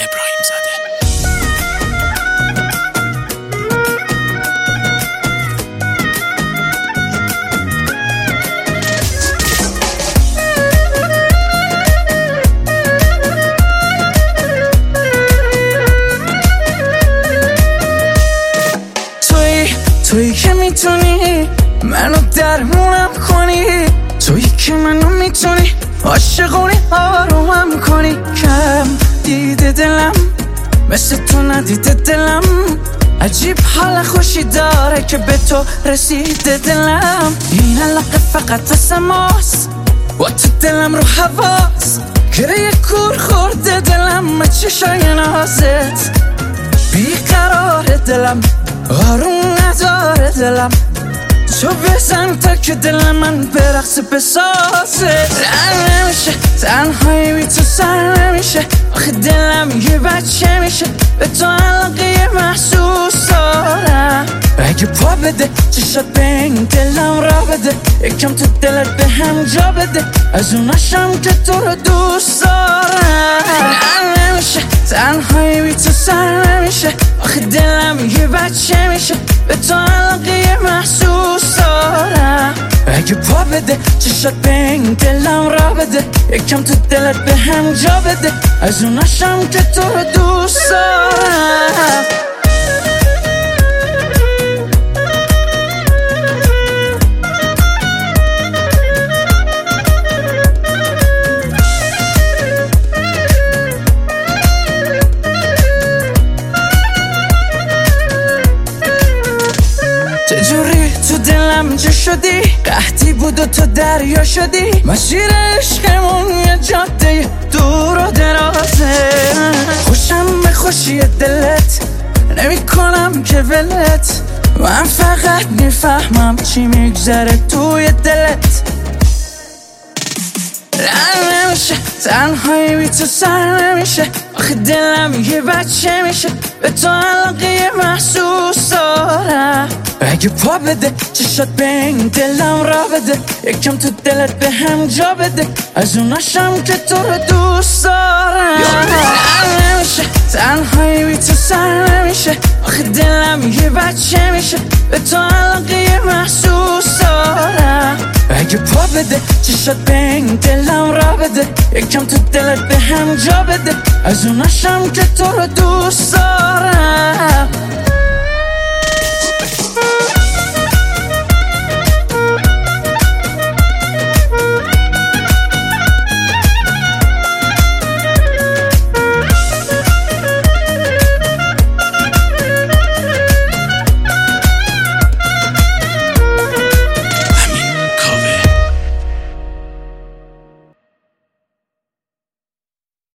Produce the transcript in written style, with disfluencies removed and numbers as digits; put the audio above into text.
ابراهیم زاده. تویی که میتونی منو درمونم کنی، تویی که منو میتونی عاشقونی آرومم کنی. کم دیده دلم مثل تو ندیده دلم، عجیب حال خوشی داره که به تو رسیده دلم. این علاقه فقط واسه ماست و تو دلم رو حواست، گره کور خورده دلم چشای نازت. بیقرار دلم آروم نداره دلم، تو بزن تا که دل من برقص بسازه. رن نمیشه تنهایی بی تو سر نمیشه، آخه دلم یه بچه میشه به تو علاقه محسوس دارم. اگه پا بده چشات به این دلم را بده، یکم تو دلت به هم جا بده، از اوناشم که تو رو دوست دارم. رن نمیشه تنهایی بی تو سر نمیشه، آخه دلم یه بچه میشه به تو علاقه محسوس دارم. اگه پا بده چشات به این دلم را بده، یکم تو دلت به هم جا بده، از اوناشم که تو رو دوست دارم. چجوری تو دلم جا شدی، قحطی بود و تو دریا شدی، مسیر عشقمون یه جاده دور و درازه. خوشم به خوشی دلت نمی کنم که ولت، من فقط میفهمم چی میگذره توی دلت. رن نمیشه تنهایی بی تو سر نمیشه، آخه دلم یه بچه میشه به تو علاقه محسوس دارم. اگه پا بده چشات به این دلم را بده، یکم تو دلت به هم جا بده، از اوناشم که تو رو دوست دارم. رن نمیشه تنهایی بی تو سر نمیشه، آخه دلم یه بچه میشه به تو علاقه محسوس دارم. اگه پا بده چشات به این دلم را بده، یکم تو دلت به هم جا بده، از اوناشم که تو رو دوست دارم.